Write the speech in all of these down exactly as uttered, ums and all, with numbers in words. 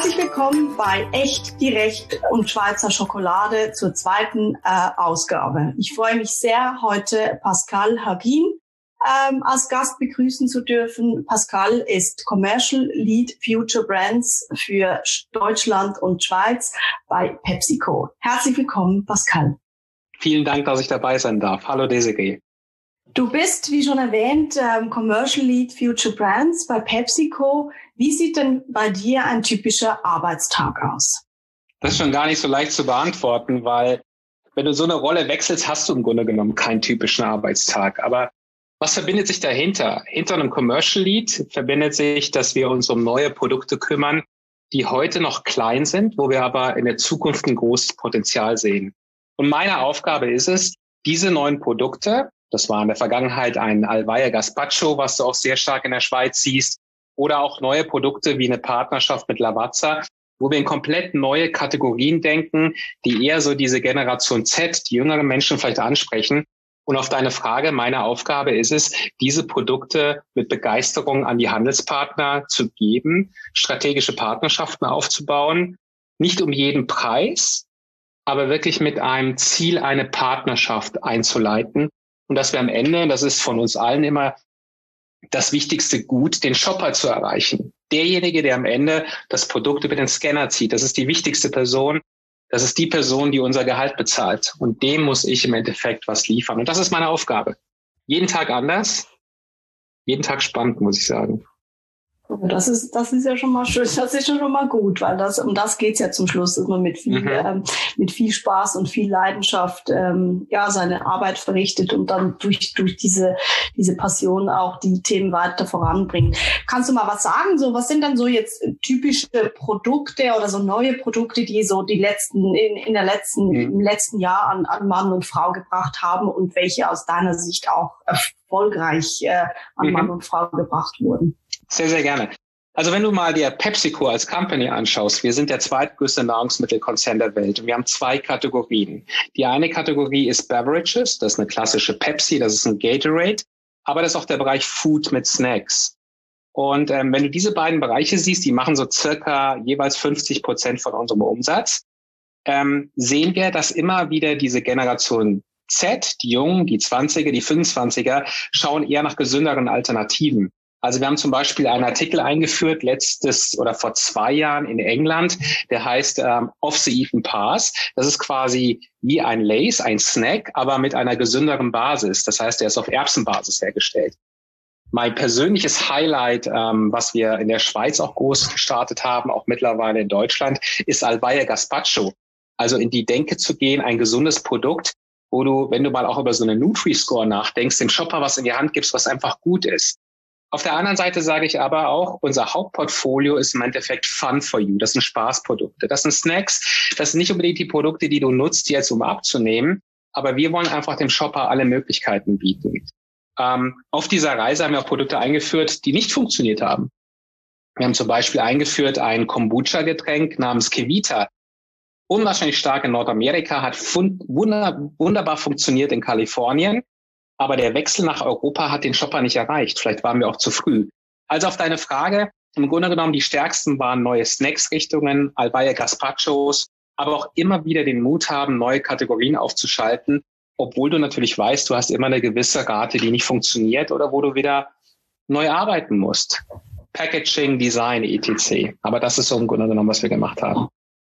Herzlich willkommen bei Echt, Gerecht und Schweizer Schokolade zur zweiten äh, Ausgabe. Ich freue mich sehr, heute Pascal Hagin ähm, als Gast begrüßen zu dürfen. Pascal ist Commercial Lead Future Brands für Deutschland und Schweiz bei PepsiCo. Herzlich willkommen, Pascal. Vielen Dank, dass ich dabei sein darf. Hallo Desiree. Du bist, wie schon erwähnt, ähm, Commercial Lead Future Brands bei PepsiCo. Wie sieht denn bei dir ein typischer Arbeitstag aus? Das ist schon gar nicht so leicht zu beantworten, weil wenn du so eine Rolle wechselst, hast du im Grunde genommen keinen typischen Arbeitstag. Aber was verbindet sich dahinter? Hinter einem Commercial Lead verbindet sich, dass wir uns um neue Produkte kümmern, die heute noch klein sind, wo wir aber in der Zukunft ein großes Potenzial sehen. Und meine Aufgabe ist es, diese neuen Produkte, das war in der Vergangenheit ein Alvaia Gazpacho, was du auch sehr stark in der Schweiz siehst, oder auch neue Produkte wie eine Partnerschaft mit Lavazza, wo wir in komplett neue Kategorien denken, die eher so diese Generation Z, die jüngeren Menschen vielleicht ansprechen. Und auf deine Frage, meine Aufgabe ist es, diese Produkte mit Begeisterung an die Handelspartner zu geben, strategische Partnerschaften aufzubauen, nicht um jeden Preis, aber wirklich mit einem Ziel, eine Partnerschaft einzuleiten. Und dass wir am Ende, das ist von uns allen immer das wichtigste Gut, den Shopper zu erreichen. Derjenige, der am Ende das Produkt über den Scanner zieht, das ist die wichtigste Person. Das ist die Person, die unser Gehalt bezahlt. Und dem muss ich im Endeffekt was liefern. Und das ist meine Aufgabe. Jeden Tag anders, jeden Tag spannend, muss ich sagen. Das ist, das ist ja schon mal schön, das ist schon mal gut, weil das, um das geht's ja zum Schluss, dass man mit viel, mhm. ähm, mit viel Spaß und viel Leidenschaft, ähm, ja, seine Arbeit verrichtet und dann durch, durch diese, diese Passion auch die Themen weiter voranbringt. Kannst du mal was sagen? So, was sind dann so jetzt typische Produkte oder so neue Produkte, die so die letzten, in, in der letzten, mhm. im letzten Jahr an, an Mann und Frau gebracht haben und welche aus deiner Sicht auch erfolgreich, äh, an mhm. Mann und Frau gebracht wurden? Sehr, sehr gerne. Also wenn du mal dir PepsiCo als Company anschaust, wir sind der zweitgrößte Nahrungsmittelkonzern der Welt und wir haben zwei Kategorien. Die eine Kategorie ist Beverages, das ist eine klassische Pepsi, das ist ein Gatorade, aber das ist auch der Bereich Food mit Snacks. Und ähm, wenn du diese beiden Bereiche siehst, die machen so circa jeweils fünfzig Prozent von unserem Umsatz, ähm, sehen wir, dass immer wieder diese Generation Z, die Jungen, die zwanziger, die fünfundzwanziger, schauen eher nach gesünderen Alternativen. Also wir haben zum Beispiel einen Artikel eingeführt, letztes oder vor zwei Jahren in England, der heißt ähm, Off the Eaten Path. Das ist quasi wie ein Lay's, ein Snack, aber mit einer gesünderen Basis. Das heißt, er ist auf Erbsenbasis hergestellt. Mein persönliches Highlight, ähm, was wir in der Schweiz auch groß gestartet haben, auch mittlerweile in Deutschland, ist Alvaia Gazpacho. Also in die Denke zu gehen, ein gesundes Produkt, wo du, wenn du mal auch über so eine Nutri-Score nachdenkst, dem Shopper was in die Hand gibst, was einfach gut ist. Auf der anderen Seite sage ich aber auch, unser Hauptportfolio ist im Endeffekt Fun for You. Das sind Spaßprodukte. Das sind Snacks. Das sind nicht unbedingt die Produkte, die du nutzt jetzt, um abzunehmen. Aber wir wollen einfach dem Shopper alle Möglichkeiten bieten. Ähm, auf dieser Reise haben wir auch Produkte eingeführt, die nicht funktioniert haben. Wir haben zum Beispiel eingeführt ein Kombucha-Getränk namens Kevita. Unwahrscheinlich stark in Nordamerika, hat fun- wunder- wunderbar funktioniert in Kalifornien. Aber der Wechsel nach Europa hat den Shopper nicht erreicht. Vielleicht waren wir auch zu früh. Also auf deine Frage, im Grunde genommen, die stärksten waren neue Snacks-Richtungen, Alvaia Gazpachos, aber auch immer wieder den Mut haben, neue Kategorien aufzuschalten, obwohl du natürlich weißt, du hast immer eine gewisse Rate, die nicht funktioniert oder wo du wieder neu arbeiten musst. Packaging, Design, et cetera. Aber das ist so im Grunde genommen, was wir gemacht haben.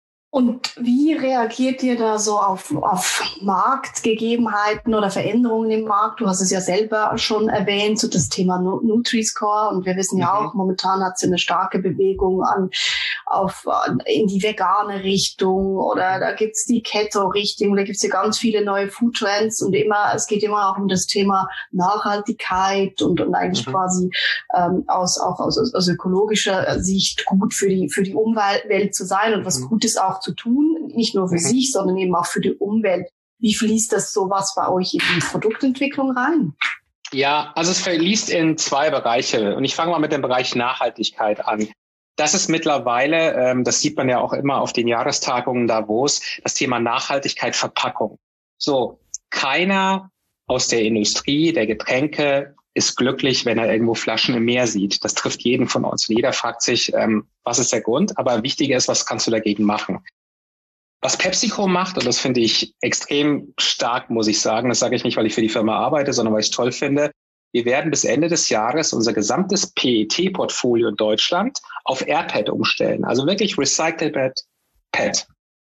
Und wie reagiert ihr da so auf, auf Marktgegebenheiten oder Veränderungen im Markt? Du hast es ja selber schon erwähnt, so das Thema Nutri-Score. Und wir wissen ja mhm. auch, momentan hat es eine starke Bewegung an, auf, in die vegane Richtung oder da gibt's die Keto-Richtung, da gibt's ja ganz viele neue Food-Trends und immer, es geht immer auch um das Thema Nachhaltigkeit und, und eigentlich mhm. quasi ähm, aus, auch aus, aus ökologischer Sicht gut für die, für die Umwelt zu sein und was mhm. Gutes auch zu tun, nicht nur für mhm. sich, sondern eben auch für die Umwelt. Wie fließt das sowas bei euch in die Produktentwicklung rein? Ja, also es fließt in zwei Bereiche und ich fange mal mit dem Bereich Nachhaltigkeit an. Das ist mittlerweile, ähm, das sieht man ja auch immer auf den Jahrestagungen Davos, das Thema Nachhaltigkeit Verpackung. So, keiner aus der Industrie, der Getränke, ist glücklich, wenn er irgendwo Flaschen im Meer sieht. Das trifft jeden von uns. Jeder fragt sich, ähm, was ist der Grund? Aber wichtiger ist, was kannst du dagegen machen? Was PepsiCo macht, und das finde ich extrem stark, muss ich sagen, das sage ich nicht, weil ich für die Firma arbeite, sondern weil ich es toll finde, wir werden bis Ende des Jahres unser gesamtes P E T-Portfolio in Deutschland auf AirPet umstellen. Also wirklich Recycled P E T.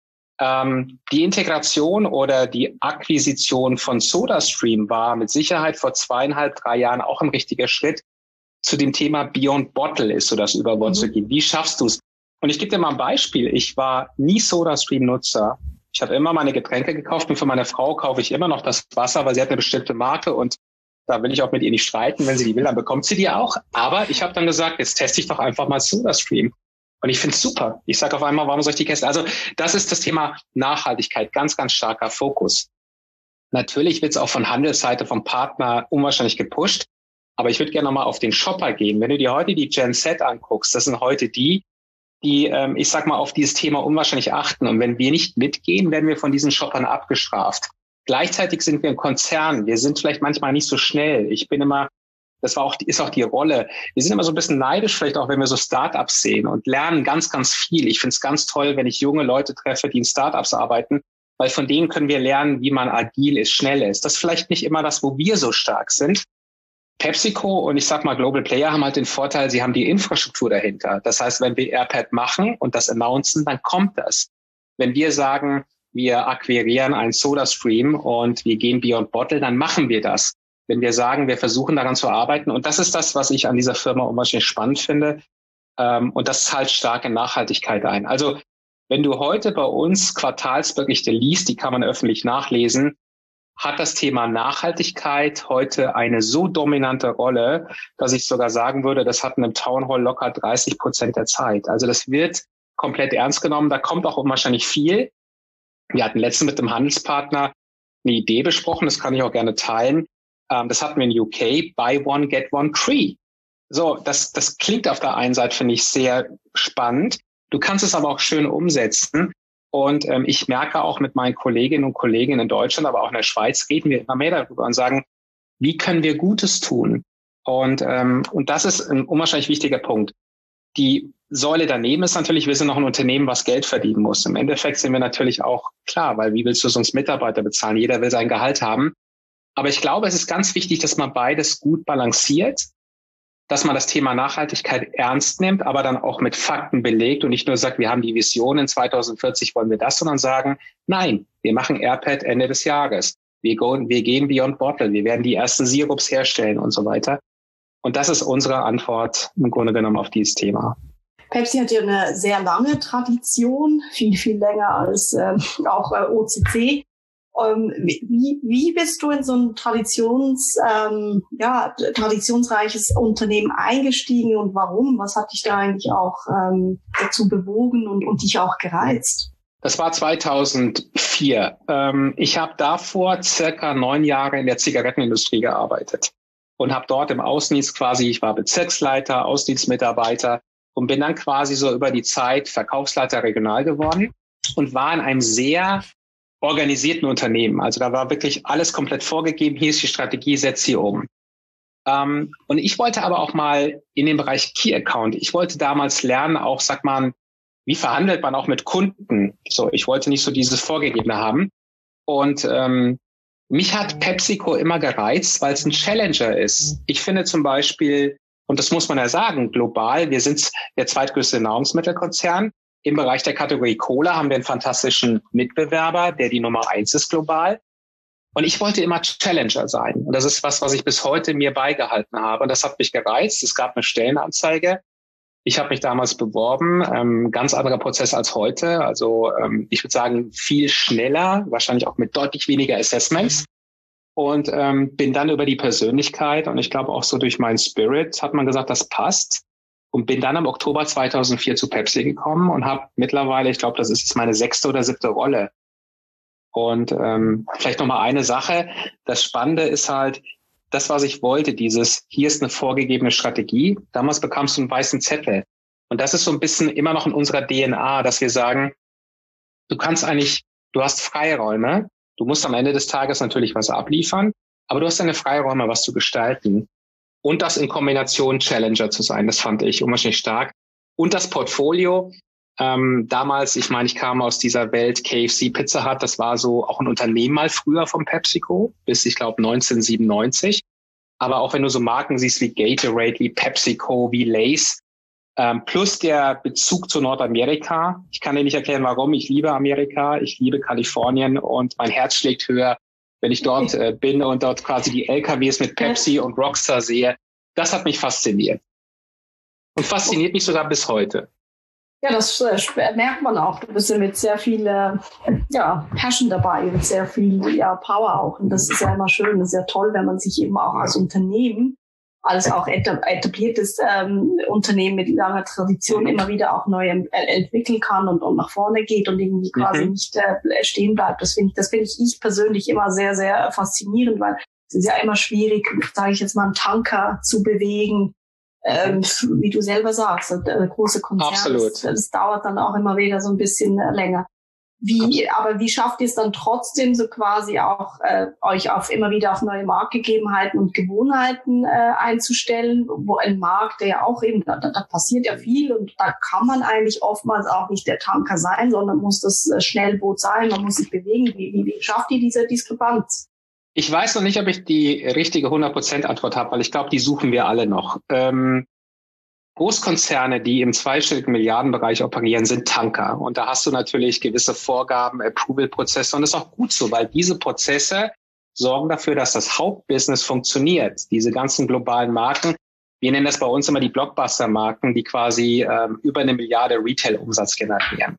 Ähm, die Integration oder die Akquisition von SodaStream war mit Sicherheit vor zweieinhalb, drei Jahren auch ein richtiger Schritt. Zu dem Thema Beyond Bottle ist so das Überwort mhm. zu gehen. Wie schaffst du es? Und ich gebe dir mal ein Beispiel. Ich war nie SodaStream-Nutzer. Ich habe immer meine Getränke gekauft und für meine Frau kaufe ich immer noch das Wasser, weil sie hat eine bestimmte Marke und da will ich auch mit ihr nicht streiten. Wenn sie die will, dann bekommt sie die auch. Aber ich habe dann gesagt, jetzt teste ich doch einfach mal SodaStream. Und ich finde es super. Ich sage auf einmal, warum soll ich die testen? Also das ist das Thema Nachhaltigkeit, ganz, ganz starker Fokus. Natürlich wird es auch von Handelsseite, vom Partner unwahrscheinlich gepusht. Aber ich würde gerne nochmal auf den Shopper gehen. Wenn du dir heute die Gen Z anguckst, das sind heute die, die, ähm, ich sag mal, auf dieses Thema unwahrscheinlich achten. Und wenn wir nicht mitgehen, werden wir von diesen Shoppern abgestraft. Gleichzeitig sind wir ein Konzern. Wir sind vielleicht manchmal nicht so schnell. Ich bin immer, das war auch, ist auch die Rolle. Wir sind immer so ein bisschen neidisch, vielleicht auch, wenn wir so Startups sehen und lernen ganz, ganz viel. Ich finde es ganz toll, wenn ich junge Leute treffe, die in Startups arbeiten, weil von denen können wir lernen, wie man agil ist, schnell ist. Das ist vielleicht nicht immer das, wo wir so stark sind. PepsiCo und ich sag mal Global Player haben halt den Vorteil, sie haben die Infrastruktur dahinter. Das heißt, wenn wir AirPet machen und das announcen, dann kommt das. Wenn wir sagen, wir akquirieren einen SodaStream und wir gehen Beyond Bottle, dann machen wir das. Wenn wir sagen, wir versuchen daran zu arbeiten. Und das ist das, was ich an dieser Firma unwahrscheinlich spannend finde. Und das zahlt stark in Nachhaltigkeit ein. Also wenn du heute bei uns Quartalsberichte liest, die kann man öffentlich nachlesen, hat das Thema Nachhaltigkeit heute eine so dominante Rolle, dass ich sogar sagen würde, das hatten im Town Hall locker dreißig Prozent der Zeit. Also das wird komplett ernst genommen. Da kommt auch unwahrscheinlich viel. Wir hatten letztens mit dem Handelspartner eine Idee besprochen, das kann ich auch gerne teilen. Ähm, das hatten wir in U K, buy one, get one free. So, das, das klingt auf der einen Seite, finde ich, sehr spannend. Du kannst es aber auch schön umsetzen. Und ähm, ich merke auch mit meinen Kolleginnen und Kollegen in Deutschland, aber auch in der Schweiz, reden wir immer mehr darüber und sagen, wie können wir Gutes tun? Und, ähm, und das ist ein unwahrscheinlich wichtiger Punkt. Die Säule daneben ist natürlich, wir sind noch ein Unternehmen, was Geld verdienen muss. Im Endeffekt sind wir natürlich auch klar, weil wie willst du sonst Mitarbeiter bezahlen? Jeder will sein Gehalt haben. Aber ich glaube, es ist ganz wichtig, dass man beides gut balanciert, dass man das Thema Nachhaltigkeit ernst nimmt, aber dann auch mit Fakten belegt und nicht nur sagt, wir haben die Vision, in zweitausendvierzig wollen wir das, sondern sagen, nein, wir machen AirPet Ende des Jahres. Wir, go, wir gehen Beyond Bottle, wir werden die ersten Sirups herstellen und so weiter. Und das ist unsere Antwort im Grunde genommen auf dieses Thema. Pepsi hat ja eine sehr lange Tradition, viel, viel länger als ähm, auch äh, O C C. Ähm, wie, wie bist du in so ein Traditions, ähm, ja, traditionsreiches Unternehmen eingestiegen und warum? Was hat dich da eigentlich auch ähm, dazu bewogen und, und dich auch gereizt? Das war zweitausendvier. Ähm, ich habe davor circa neun Jahre in der Zigarettenindustrie gearbeitet und habe dort im Außendienst quasi, ich war Bezirksleiter, Außendienstmitarbeiter und bin dann quasi so über die Zeit Verkaufsleiter regional geworden und war in einem sehr organisierten Unternehmen. Also da war wirklich alles komplett vorgegeben. Hier ist die Strategie, setz sie um. Ähm, und ich wollte aber auch mal in den Bereich Key Account. Ich wollte damals lernen, auch, sag mal, wie verhandelt man auch mit Kunden? So, ich wollte nicht so dieses Vorgegebene haben. Und ähm, mich hat PepsiCo immer gereizt, weil es ein Challenger ist. Ich finde zum Beispiel, und das muss man ja sagen, global, wir sind der zweitgrößte Nahrungsmittelkonzern. Im Bereich der Kategorie Cola haben wir einen fantastischen Mitbewerber, der die Nummer eins ist global. Und ich wollte immer Challenger sein. Und das ist was, was ich bis heute mir beigehalten habe. Und das hat mich gereizt. Es gab eine Stellenanzeige. Ich habe mich damals beworben. Ähm, ganz anderer Prozess als heute. Also ähm, ich würde sagen, viel schneller, wahrscheinlich auch mit deutlich weniger Assessments. Und ähm, bin dann über die Persönlichkeit und ich glaube auch so durch meinen Spirit hat man gesagt, das passt. Und bin dann im Oktober zweitausendvier zu Pepsi gekommen und habe mittlerweile, ich glaube, das ist jetzt meine sechste oder siebte Rolle. Und ähm, vielleicht nochmal eine Sache. Das Spannende ist halt, das, was ich wollte, dieses, hier ist eine vorgegebene Strategie. Damals bekamst du einen weißen Zettel. Und das ist so ein bisschen immer noch in unserer D N A, dass wir sagen, du kannst eigentlich, du hast Freiräume. Du musst am Ende des Tages natürlich was abliefern, aber du hast deine Freiräume, was zu gestalten. und das in Kombination Challenger zu sein. Das fand ich unwahrscheinlich stark. Und das Portfolio. Ähm, damals, ich meine, ich kam aus dieser Welt, K F C, Pizza Hut, das war so auch ein Unternehmen mal früher vom PepsiCo, bis ich glaube neunzehnhundertsiebenundneunzig. Aber auch wenn du so Marken siehst wie Gatorade, wie PepsiCo, wie Lay's, ähm, plus der Bezug zu Nordamerika. Ich kann dir nicht erklären, warum. Ich liebe Amerika, ich liebe Kalifornien und mein Herz schlägt höher, wenn ich dort äh, bin und dort quasi die L K Ws mit Pepsi und Rockstar sehe. Das hat mich fasziniert. Und fasziniert mich sogar bis heute. Ja, das äh, merkt man auch. Du bist ja mit sehr viel äh, ja, Passion dabei und sehr viel ja, Power auch. Und das ist ja immer schön, das ist ja toll, wenn man sich eben auch als Unternehmen, als auch etabliertes ähm, Unternehmen mit langer Tradition immer wieder auch neu äh, entwickeln kann und, und nach vorne geht und irgendwie quasi mhm. nicht äh, stehen bleibt. Das finde ich, das finde ich, ich persönlich immer sehr, sehr faszinierend, weil es ist ja immer schwierig, sage ich jetzt mal, einen Tanker zu bewegen. Ähm, wie du selber sagst, der große Konzern, Absolut. Das, das dauert dann auch immer wieder so ein bisschen länger. Wie, aber wie schafft ihr es dann trotzdem so quasi auch äh, euch auf immer wieder auf neue Marktgegebenheiten und Gewohnheiten äh, einzustellen, wo ein Markt, der ja auch eben, da, da passiert ja viel und da kann man eigentlich oftmals auch nicht der Tanker sein, sondern muss das äh, Schnellboot sein, man muss sich bewegen. Wie, wie, wie schafft ihr diese Diskrepanz? Ich weiß noch nicht, ob ich die richtige hundert Prozent Antwort habe, weil ich glaube, die suchen wir alle noch. Ähm, Großkonzerne, die im zweistelligen Milliardenbereich operieren, sind Tanker. Und da hast du natürlich gewisse Vorgaben, Approval-Prozesse. Und das ist auch gut so, weil diese Prozesse sorgen dafür, dass das Hauptbusiness funktioniert. Diese ganzen globalen Marken, wir nennen das bei uns immer die Blockbuster-Marken, die quasi ähm, über eine Milliarde Retail-Umsatz generieren.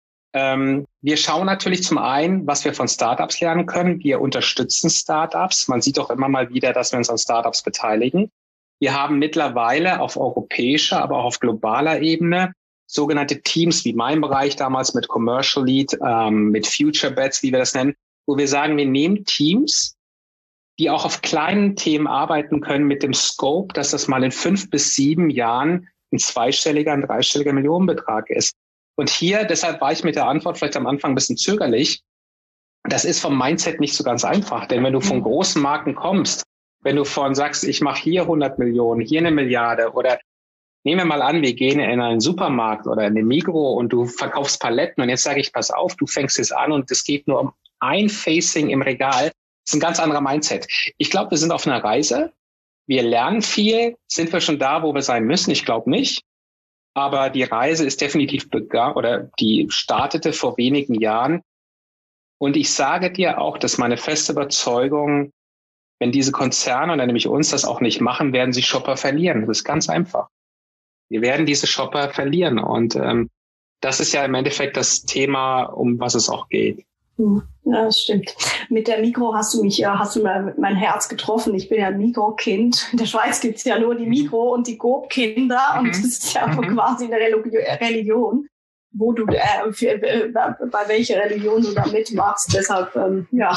Ähm, wir schauen natürlich zum einen, was wir von Startups lernen können. Wir unterstützen Startups. Man sieht auch immer mal wieder, dass wir uns an Startups beteiligen. Wir haben mittlerweile auf europäischer, aber auch auf globaler Ebene sogenannte Teams, wie mein Bereich damals mit Commercial Lead, ähm, mit Future Bets, wie wir das nennen, wo wir sagen, wir nehmen Teams, die auch auf kleinen Themen arbeiten können mit dem Scope, dass das mal in fünf bis sieben Jahren ein zweistelliger, ein dreistelliger Millionenbetrag ist. Und hier, deshalb war ich mit der Antwort vielleicht am Anfang ein bisschen zögerlich. Das ist vom Mindset nicht so ganz einfach. Denn wenn du von großen Marken kommst, wenn du von sagst, ich mache hier hundert Millionen, hier eine Milliarde oder nehmen wir mal an, wir gehen in einen Supermarkt oder in eine Migros und du verkaufst Paletten und jetzt sage ich, pass auf, du fängst es an und es geht nur um ein Facing im Regal. Das ist ein ganz anderer Mindset. Ich glaube, wir sind auf einer Reise. Wir lernen viel. Sind wir schon da, wo wir sein müssen? Ich glaube nicht. Aber die Reise ist definitiv begann oder die startete vor wenigen Jahren. Und ich sage dir auch, dass meine feste Überzeugung, wenn diese Konzerne, und dann nämlich uns, das auch nicht machen, werden sie Shopper verlieren. Das ist ganz einfach. Wir werden diese Shopper verlieren. Und ähm, das ist ja im Endeffekt das Thema, um was es auch geht. Ja, das stimmt. Mit der Migros hast du mich ja, hast du mein Herz getroffen. Ich bin ja ein Migros-Kind. In der Schweiz gibt es ja nur die Migros und die Coop-Kinder mhm. und das ist ja mhm. quasi eine Religion, wo du äh, für, äh, bei welcher Religion du da mitmachst. Deshalb, ähm, ja,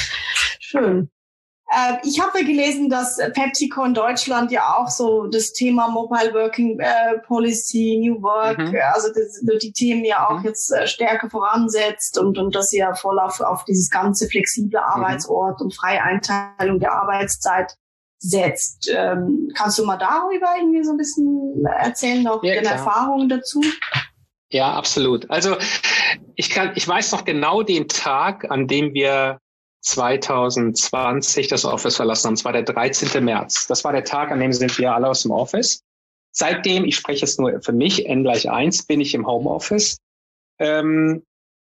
schön. Äh, ich habe ja gelesen, dass PepsiCo in Deutschland ja auch so das Thema Mobile Working äh, Policy, New Work, mhm. also das, die Themen ja auch mhm. jetzt äh, stärker voransetzt und, und dass sie ja voll auf, auf dieses ganze flexible Arbeitsort mhm. und freie Einteilung der Arbeitszeit setzt. Ähm, kannst du mal darüber irgendwie so ein bisschen erzählen, auch ja, deine klar. Erfahrungen dazu? Ja, absolut. Also ich kann, ich weiß noch genau den Tag, an dem wir zwanzig zwanzig das Office verlassen haben. Es war der dreizehnten März. Das war der Tag, an dem sind wir alle aus dem Office. Seitdem, ich spreche jetzt nur für mich, N gleich eins, bin ich im Homeoffice. Ähm,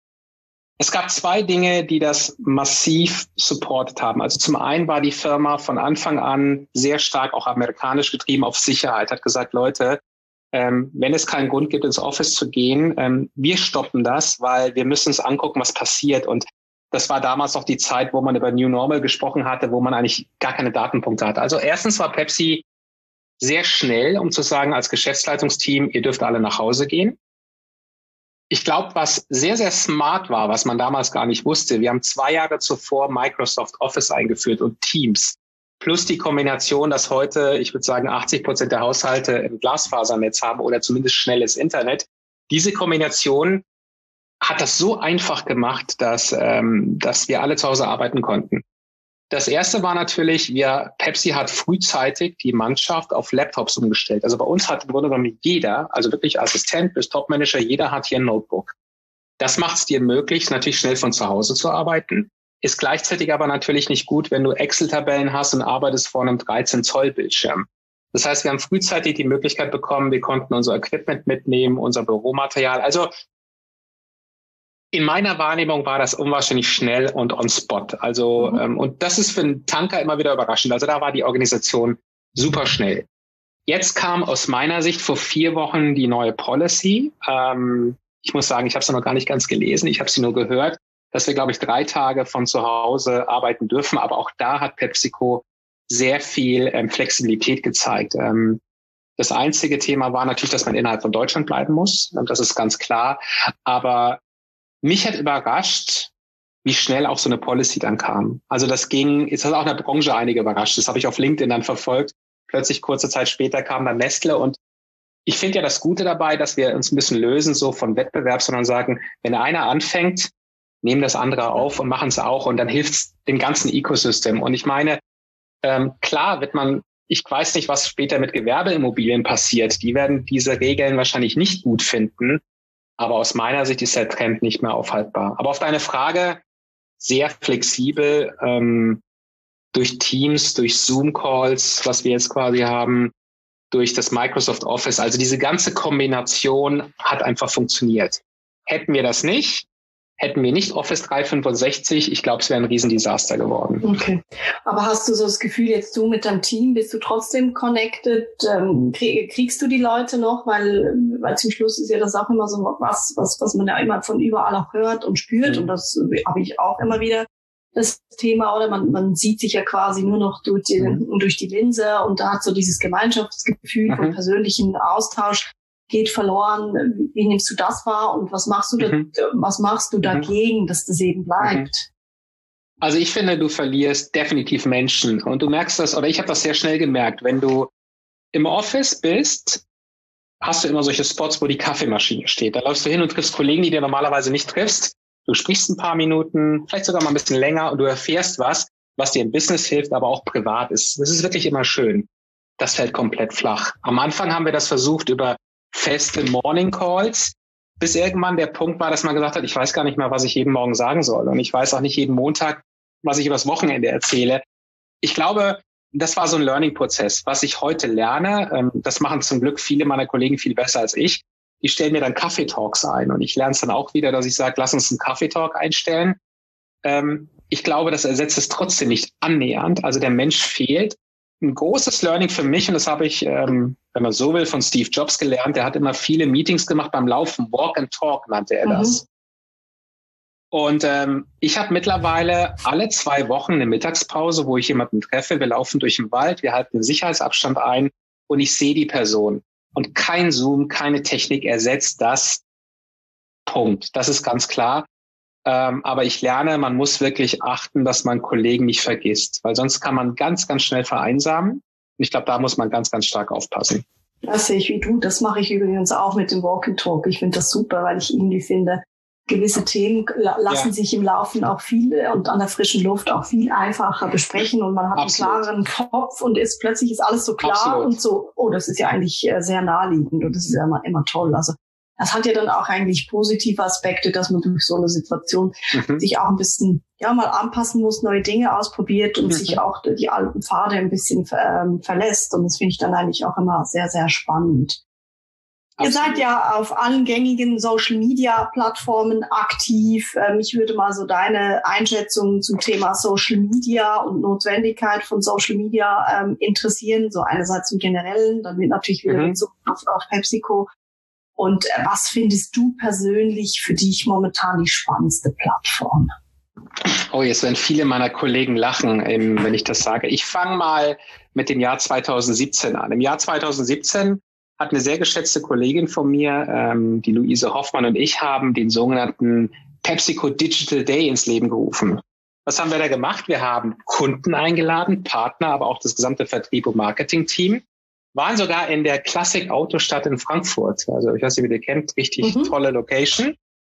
es gab zwei Dinge, die das massiv supportet haben. Also zum einen war die Firma von Anfang an sehr stark auch amerikanisch getrieben auf Sicherheit, hat gesagt, Leute, ähm, wenn es keinen Grund gibt, ins Office zu gehen, ähm, wir stoppen das, weil wir müssen uns angucken, was passiert. Und das war damals noch die Zeit, wo man über New Normal gesprochen hatte, wo man eigentlich gar keine Datenpunkte hatte. Also erstens war Pepsi sehr schnell, um zu sagen, als Geschäftsleitungsteam, ihr dürft alle nach Hause gehen. Ich glaube, was sehr, sehr smart war, was man damals gar nicht wusste, wir haben zwei Jahre zuvor Microsoft Office eingeführt und Teams. Plus die Kombination, dass heute, ich würde sagen, achtzig Prozent der Haushalte ein Glasfasernetz haben oder zumindest schnelles Internet. Diese Kombination hat das so einfach gemacht, dass, ähm, dass wir alle zu Hause arbeiten konnten. Das erste war natürlich, wir, Pepsi hat frühzeitig die Mannschaft auf Laptops umgestellt. Also bei uns hat im Grunde genommen jeder, also wirklich Assistent bis Topmanager, jeder hat hier ein Notebook. Das macht es dir möglich, natürlich schnell von zu Hause zu arbeiten. Ist gleichzeitig aber natürlich nicht gut, wenn du Excel-Tabellen hast und arbeitest vor einem dreizehn Zoll Bildschirm. Das heißt, wir haben frühzeitig die Möglichkeit bekommen, wir konnten unser Equipment mitnehmen, unser Büromaterial. Also in meiner Wahrnehmung war das unwahrscheinlich schnell und on spot. Also mhm. ähm, und das ist für einen Tanker immer wieder überraschend. Also da war die Organisation super schnell. Jetzt kam aus meiner Sicht vor vier Wochen die neue Policy. Ähm, ich muss sagen, ich habe sie noch gar nicht ganz gelesen. Ich habe sie nur gehört, dass wir, glaube ich, drei Tage von zu Hause arbeiten dürfen. Aber auch da hat PepsiCo sehr viel ähm, Flexibilität gezeigt. Ähm, das einzige Thema war natürlich, dass man innerhalb von Deutschland bleiben muss. Und das ist ganz klar. Aber mich hat überrascht, wie schnell auch so eine Policy dann kam. Also das ging, jetzt hat auch in der Branche einige überrascht. Das habe ich auf LinkedIn dann verfolgt. Plötzlich kurze Zeit später kam dann Nestle. Und ich finde ja das Gute dabei, dass wir uns ein bisschen lösen so von Wettbewerb, sondern sagen, wenn einer anfängt, nehmen das andere auf und machen es auch. Und dann hilft es dem ganzen Ecosystem. Und ich meine, ähm, klar wird man, ich weiß nicht, was später mit Gewerbeimmobilien passiert. Die werden diese Regeln wahrscheinlich nicht gut finden. Aber aus meiner Sicht ist der Trend nicht mehr aufhaltbar. Aber auf deine Frage, sehr flexibel, ähm, durch Teams, durch Zoom-Calls, was wir jetzt quasi haben, durch das Microsoft Office. Also diese ganze Kombination hat einfach funktioniert. Hätten wir das nicht, hätten wir nicht Office dreihundertfünfundsechzig, ich glaube, es wäre ein Riesendesaster geworden. Okay. Aber hast du so das Gefühl, jetzt du mit deinem Team, bist du trotzdem connected? Ähm, kriegst du die Leute noch? Weil, weil zum Schluss ist ja das auch immer so was, was, was man ja immer von überall auch hört und spürt. Mhm. Und das habe ich auch immer wieder das Thema, oder man, man sieht sich ja quasi nur noch durch die, mhm. durch die Linse und da hat so dieses Gemeinschaftsgefühl mhm. von persönlichen Austausch geht verloren. Wie nimmst du das wahr und was machst du, mhm. da, was machst du dagegen, mhm. dass das eben bleibt? Also ich finde, du verlierst definitiv Menschen und du merkst das, oder ich habe das sehr schnell gemerkt, wenn du im Office bist, hast du immer solche Spots, wo die Kaffeemaschine steht. Da läufst du hin und triffst Kollegen, die du normalerweise nicht triffst. Du sprichst ein paar Minuten, vielleicht sogar mal ein bisschen länger und du erfährst was, was dir im Business hilft, aber auch privat ist. Das ist wirklich immer schön. Das fällt komplett flach. Am Anfang haben wir das versucht über feste Morning Calls, bis irgendwann der Punkt war, dass man gesagt hat, ich weiß gar nicht mehr, was ich jeden Morgen sagen soll. Und ich weiß auch nicht jeden Montag, was ich übers Wochenende erzähle. Ich glaube, das war so ein Learning-Prozess. Was ich heute lerne, das machen zum Glück viele meiner Kollegen viel besser als ich. Die stellen mir dann Kaffeetalks ein. Und ich lerne es dann auch wieder, dass ich sage, lass uns einen Kaffeetalk einstellen. Ich glaube, das ersetzt es trotzdem nicht annähernd. Also der Mensch fehlt. Ein großes Learning für mich, und das habe ich, ähm, wenn man so will, von Steve Jobs gelernt. Der hat immer viele Meetings gemacht beim Laufen. Walk and Talk nannte er das. Mhm. Und ähm, ich habe mittlerweile alle zwei Wochen eine Mittagspause, wo ich jemanden treffe. Wir laufen durch den Wald, wir halten den Sicherheitsabstand ein und ich sehe die Person. Und kein Zoom, keine Technik ersetzt das. Punkt. Das ist ganz klar. Ähm, aber ich lerne, man muss wirklich achten, dass man Kollegen nicht vergisst, weil sonst kann man ganz, ganz schnell vereinsamen. Und ich glaube, da muss man ganz, ganz stark aufpassen. Das sehe ich wie du. Das mache ich übrigens auch mit dem Walk and Talk. Ich finde das super, weil ich irgendwie finde, gewisse Themen lassen ja. sich im Laufen auch viel und an der frischen Luft auch viel einfacher besprechen und man hat Absolut. einen klareren Kopf und ist plötzlich ist alles so klar Absolut. und so, oh, das ist ja eigentlich sehr naheliegend und das ist ja immer, immer toll. Also das hat ja dann auch eigentlich positive Aspekte, dass man durch so eine Situation mhm. sich auch ein bisschen, ja, mal anpassen muss, neue Dinge ausprobiert und mhm. sich auch die alten Pfade ein bisschen ähm, verlässt. Und das finde ich dann eigentlich auch immer sehr, sehr spannend. Absolut. Ihr seid ja auf allen gängigen Social-Media-Plattformen aktiv. Ähm, mich würde mal so deine Einschätzung zum Thema Social Media und Notwendigkeit von Social Media ähm, interessieren. So einerseits im Generellen, dann wird natürlich wieder mhm. Bezug auf, auf PepsiCo. Und was findest du persönlich für dich momentan die spannendste Plattform? Oh, jetzt werden viele meiner Kollegen lachen, wenn ich das sage. Ich fange mal mit dem Jahr zweitausendsiebzehn an. Im Jahr zweitausendsiebzehn hat eine sehr geschätzte Kollegin von mir, die Luise Hoffmann und ich, haben den sogenannten PepsiCo Digital Day ins Leben gerufen. Was haben wir da gemacht? Wir haben Kunden eingeladen, Partner, aber auch das gesamte Vertrieb- und Marketing-Team. Waren sogar in der Classic Autostadt in Frankfurt. Also ich weiß nicht, wie ihr kennt, richtig mhm. tolle Location.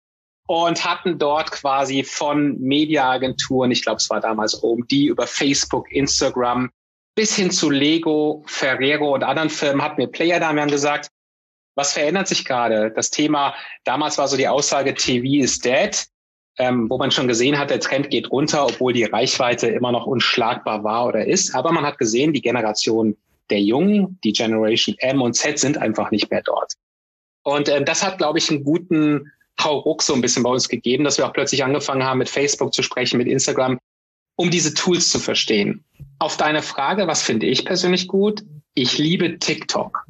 und hatten dort quasi von Mediaagenturen, ich glaube, es war damals O M D, über Facebook, Instagram, bis hin zu Lego, Ferrero und anderen Firmen hatten wir Player da. Wir haben gesagt, was verändert sich gerade? Das Thema, damals war so die Aussage, T V is dead, ähm, wo man schon gesehen hat, der Trend geht runter, obwohl die Reichweite immer noch unschlagbar war oder ist. Aber man hat gesehen, die Generation der Jungen, die Generation M und Z sind einfach nicht mehr dort. Und ähm, das hat, glaube ich, einen guten Hauruck so ein bisschen bei uns gegeben, dass wir auch plötzlich angefangen haben, mit Facebook zu sprechen, mit Instagram, um diese Tools zu verstehen. Auf deine Frage, was finde ich persönlich gut? Ich liebe TikTok.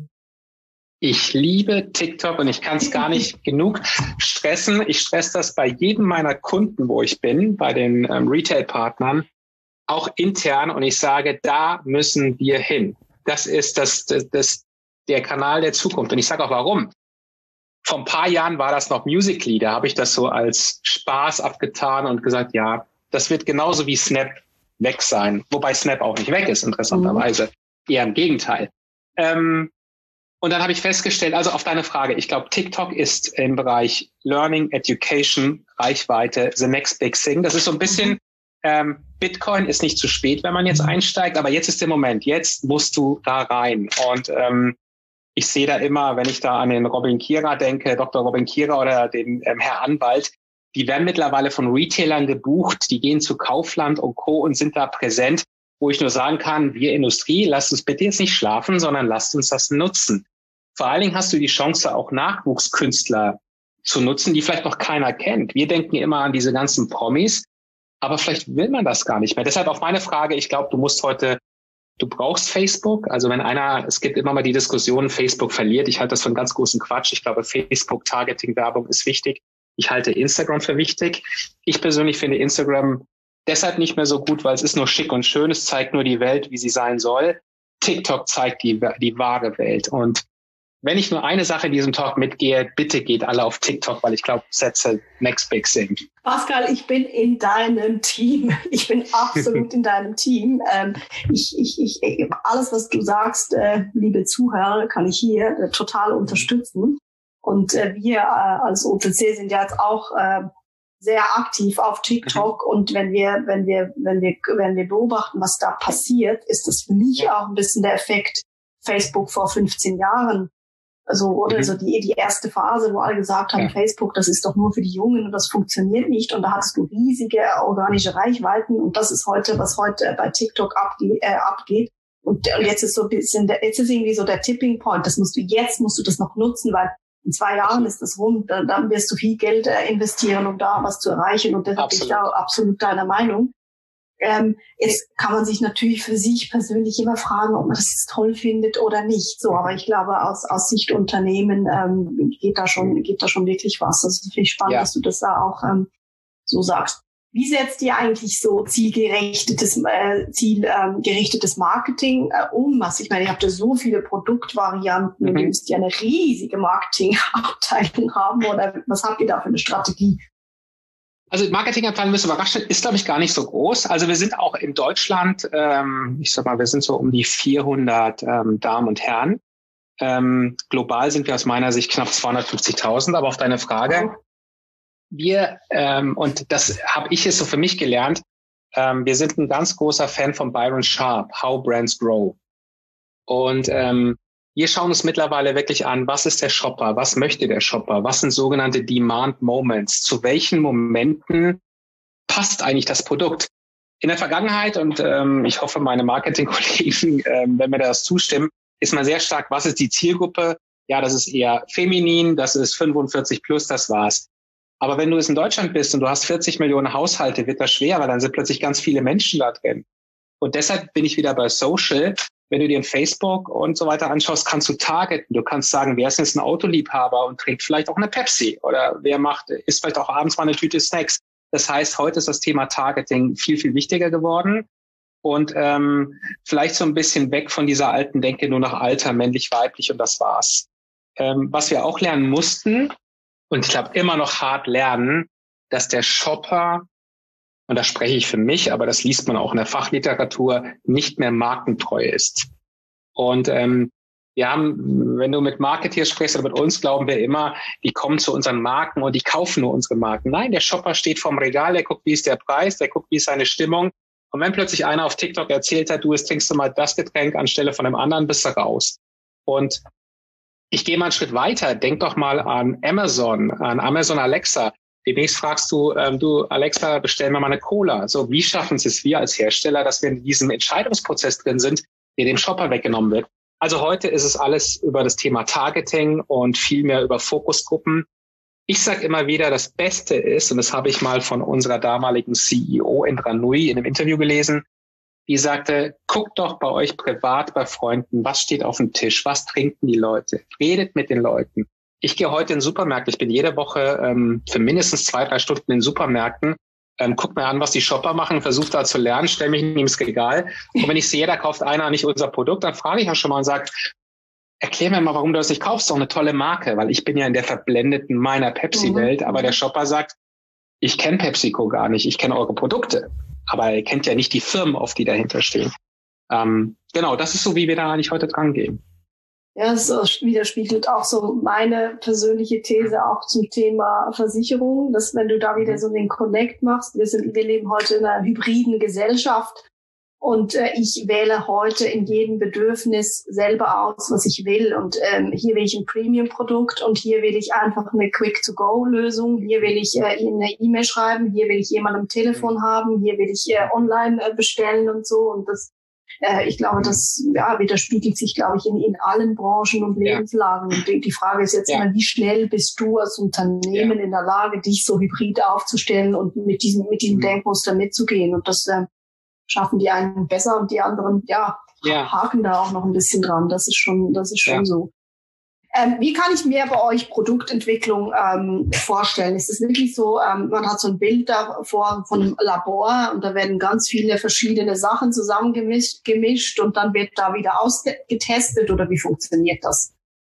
Ich liebe TikTok und ich kann es gar nicht genug stressen. Ich stresse das bei jedem meiner Kunden, wo ich bin, bei den ähm, Retail-Partnern, auch intern. Und ich sage, da müssen wir hin. Das ist das, das, das, der Kanal der Zukunft. Und ich sage auch, warum. Vor ein paar Jahren war das noch Musical.ly. Da habe ich das so als Spaß abgetan und gesagt, ja, das wird genauso wie Snap weg sein. Wobei Snap auch nicht weg ist, interessanterweise. Mhm. Eher im Gegenteil. Ähm, und dann habe ich festgestellt, also auf deine Frage, ich glaube, TikTok ist im Bereich Learning, Education, Reichweite, the next big thing. Das ist so ein bisschen, ähm, Bitcoin ist nicht zu spät, wenn man jetzt einsteigt, aber jetzt ist der Moment. Jetzt musst du da rein. Und ähm, ich sehe da immer, wenn ich da an den Robin Kira denke, Doktor Robin Kira oder den ähm, Herr Anwalt, die werden mittlerweile von Retailern gebucht, die gehen zu Kaufland und Co. und sind da präsent, wo ich nur sagen kann, wir Industrie, lasst uns bitte jetzt nicht schlafen, sondern lasst uns das nutzen. Vor allen Dingen hast du die Chance, auch Nachwuchskünstler zu nutzen, die vielleicht noch keiner kennt. Wir denken immer an diese ganzen Promis, aber vielleicht will man das gar nicht mehr. Deshalb auf meine Frage, ich glaube, du musst heute, du brauchst Facebook. Also wenn einer, es gibt immer mal die Diskussion, Facebook verliert. Ich halte das für einen ganz großen Quatsch. Ich glaube, Facebook-Targeting-Werbung ist wichtig. Ich halte Instagram für wichtig. Ich persönlich finde Instagram deshalb nicht mehr so gut, weil es ist nur schick und schön. Es zeigt nur die Welt, wie sie sein soll. TikTok zeigt die, die wahre Welt. Und wenn ich nur eine Sache in diesem Talk mitgehe, bitte geht alle auf TikTok, weil ich glaube, Sätze next big thing. Pascal, ich bin in deinem Team. Ich bin absolut in deinem Team. Ähm, ich, ich, ich, alles, was du sagst, äh, liebe Zuhörer, kann ich hier äh, total unterstützen. Und äh, wir äh, als O T C sind ja jetzt auch äh, sehr aktiv auf TikTok. Mhm. Und wenn wir, wenn wir, wenn wir, wenn wir beobachten, was da passiert, ist das für mich ja auch ein bisschen der Effekt Facebook vor fünfzehn Jahren. Also, oder mhm. so die, die erste Phase, wo alle gesagt haben, ja. Facebook, das ist doch nur für die Jungen und das funktioniert nicht. Und da hattest du riesige organische Reichweiten. Und das ist heute, was heute bei TikTok abge- äh, abgeht. Und, und jetzt ist so ein bisschen, der, jetzt ist irgendwie so der Tipping Point. Das musst du, jetzt musst du das noch nutzen, weil in zwei Jahren ist das rum. Dann, dann wirst du viel Geld äh, investieren, um da was zu erreichen. Und deshalb bin ich da absolut deiner Meinung. Ähm, jetzt kann man sich natürlich für sich persönlich immer fragen, ob man das jetzt toll findet oder nicht. So, aber ich glaube, aus, aus Sicht Unternehmen ähm, geht da schon, geht da schon wirklich was. Das finde ich spannend, ja. dass du das da auch ähm, so sagst. Wie setzt ihr eigentlich so zielgerichtetes, äh, zielgerichtetes Marketing äh, um? Was ich meine, ihr habt ja so viele Produktvarianten, mhm. und ihr müsst ja eine riesige Marketingabteilung haben. Oder was habt ihr da für eine Strategie? Also Marketingabteilung, wirst du überrascht, ist, glaube ich, gar nicht so groß. Also wir sind auch in Deutschland, ähm, ich sag mal, wir sind so um die vierhundert ähm, Damen und Herren. Ähm, global sind wir aus meiner Sicht knapp zweihundertfünfzigtausend. Aber auf deine Frage, wir, ähm, und das habe ich jetzt so für mich gelernt, ähm, wir sind ein ganz großer Fan von Byron Sharp, How Brands Grow. Und ähm, wir schauen uns mittlerweile wirklich an, was ist der Shopper, was möchte der Shopper, was sind sogenannte Demand Moments, zu welchen Momenten passt eigentlich das Produkt. In der Vergangenheit, und ähm, ich hoffe, meine Marketingkollegen, ähm, wenn mir das zustimmen, ist man sehr stark, was ist die Zielgruppe? Ja, das ist eher feminin, das ist fünfundvierzig plus, das war's. Aber wenn du jetzt in Deutschland bist und du hast vierzig Millionen Haushalte, wird das schwer, weil dann sind plötzlich ganz viele Menschen da drin. Und deshalb bin ich wieder bei Social. Wenn du dir in Facebook und so weiter anschaust, kannst du targeten. Du kannst sagen, wer ist jetzt ein Autoliebhaber und trinkt vielleicht auch eine Pepsi? Oder wer macht, isst vielleicht auch abends mal eine Tüte Snacks? Das heißt, heute ist das Thema Targeting viel, viel wichtiger geworden. Und ähm, vielleicht so ein bisschen weg von dieser alten Denke, nur nach Alter, männlich, weiblich und das war's. Ähm, was wir auch lernen mussten, und ich glaube immer noch hart lernen, dass der Shopper, und da spreche ich für mich, aber das liest man auch in der Fachliteratur, nicht mehr markentreu ist. Und ähm, Wir haben, wenn du mit Marketeers sprichst oder mit uns, glauben wir immer, die kommen zu unseren Marken und die kaufen nur unsere Marken. Nein, der Shopper steht vorm Regal, der guckt, wie ist der Preis, der guckt, wie ist seine Stimmung. Und wenn plötzlich einer auf TikTok erzählt hat, du, jetzt trinkst du mal das Getränk anstelle von einem anderen, bist du raus. Und ich gehe mal einen Schritt weiter. Denk doch mal an Amazon, an Amazon Alexa. Demnächst fragst du, ähm, du Alexa, bestell mir mal eine Cola. So, wie schaffen es wir als Hersteller, dass wir in diesem Entscheidungsprozess drin sind, der dem Shopper weggenommen wird? Also heute ist es alles über das Thema Targeting und viel mehr über Fokusgruppen. Ich sage immer wieder, das Beste ist, und das habe ich mal von unserer damaligen C E O Indra Nui in einem Interview gelesen, die sagte, guckt doch bei euch privat, bei Freunden, was steht auf dem Tisch, was trinken die Leute, redet mit den Leuten. Ich gehe heute in Supermärkte, ich bin jede Woche ähm, für mindestens zwei, drei Stunden in Supermärkten, ähm, guck mir an, was die Shopper machen, versuche da zu lernen, stelle mich neben das Regal. Und wenn ich sehe, da kauft einer nicht unser Produkt, dann frage ich ja schon mal und sage, erklär mir mal, warum du das nicht kaufst, doch eine tolle Marke, weil ich bin ja in der verblendeten meiner Pepsi-Welt, mhm. aber der Shopper sagt, ich kenne PepsiCo gar nicht, ich kenne eure Produkte, aber er kennt ja nicht die Firmen, auf die dahinter stehen. Ähm, genau, das ist so, wie wir da eigentlich heute dran gehen. Ja, es widerspiegelt auch so meine persönliche These auch zum Thema Versicherung, dass wenn du da wieder so den Connect machst, wir sind, wir leben heute in einer hybriden Gesellschaft und äh, ich wähle heute in jedem Bedürfnis selber aus, was ich will und ähm, hier will ich ein Premium-Produkt und hier will ich einfach eine Quick-to-Go-Lösung, hier will ich äh, eine E-Mail schreiben, hier will ich jemanden am Telefon haben, hier will ich äh, online äh, bestellen und so und das ich glaube, das ja, widerspiegelt sich, glaube ich, in, in allen Branchen und Lebenslagen. Und die, die Frage ist jetzt ja. immer, wie schnell bist du als Unternehmen ja. in der Lage, dich so hybrid aufzustellen und mit diesem, mit diesem mhm. Denkmuster mitzugehen. Und das äh, schaffen die einen besser und die anderen, ja, ja, haken da auch noch ein bisschen dran. Das ist schon, das ist schon ja. so. Ähm, wie kann ich mir bei euch Produktentwicklung ähm, vorstellen? Ist es wirklich so, ähm, man hat so ein Bild davor von einem Labor und da werden ganz viele verschiedene Sachen zusammengemischt gemischt und dann wird da wieder ausgetestet oder wie funktioniert das?